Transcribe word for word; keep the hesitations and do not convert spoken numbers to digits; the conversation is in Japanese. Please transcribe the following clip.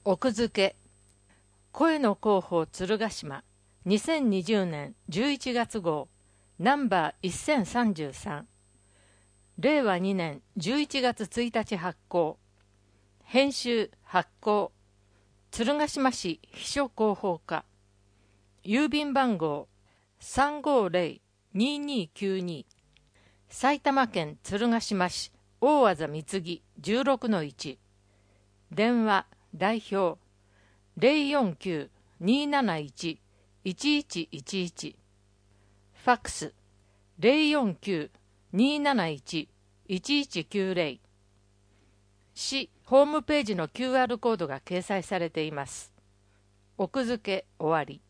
奥付け声の広報鶴ヶ島にせんにじゅうねんじゅういちがつ号ナンバーせんさんじゅうさんれいわにねんじゅういちがつついたち発行編集発行鶴ヶ島市秘書広報課郵便番号 さんごーぜろにーにーきゅうに 埼玉県鶴ヶ島市大字貢ぎ じゅうろくのいち 電話代表 ゼロよんきゅう にーなないち いちいちいちいち ファックス ゼロよんきゅう にーなないち いちいちきゅうぜろ 市ホームページの キューアール コードが掲載されています。奥付け終わり。